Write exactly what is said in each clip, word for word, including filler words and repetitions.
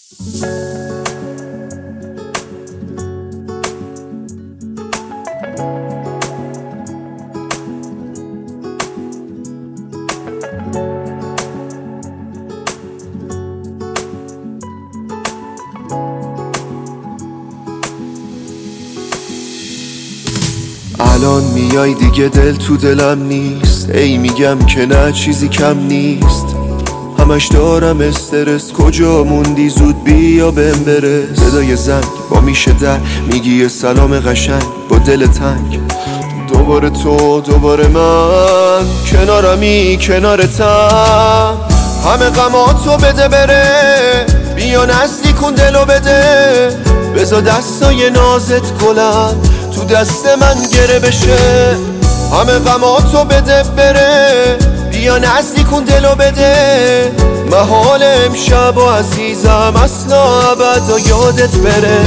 الان میای دیگه دل تو دلم نیست، ای میگم که نه چیزی کم نیست. همش دارم استرس، کجا موندی زود بیا بهم برس. صدای زنگ با میشه در میگی سلام قشنگ با دل تنگ. دوباره تو دوباره من کنارمی کنارتم. همه غماتو بده بره، بیا نزدیک کن دلو بده. بذار دستای نازت گلن تو دست من گره بشه. همه غماتو بده بره، بیا نزدیک کن دلو بده. محال امشب و عزیزم اصلا ابدا یادت بره.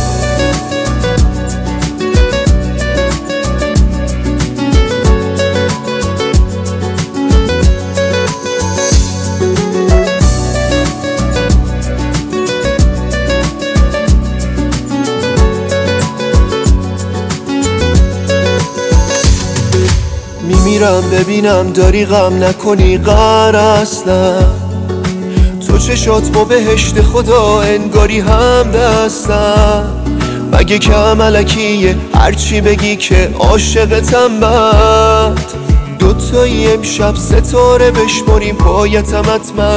میمیرم ببینم داری غم نکنی غر اصلا. تو چشات با بهشت خدا انگاری هم دستم. مگه که ملکیه هرچی بگی که عاشقتم بد. دوتایی امشب ستاره بشماریم پایتم حتما.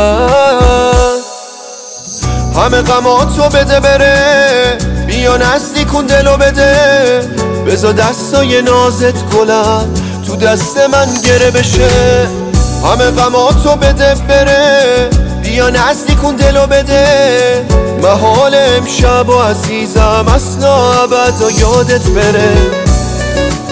همه غماتو بده بره، بیا نزدیک کن دلو بده. بذار دستای نازت گلن تو دست من گره بشه. همه غماتو بده بره، بیا نزدیک کن دلو بده. محال امشب و عزیزم اصلا ابدا یادت بره.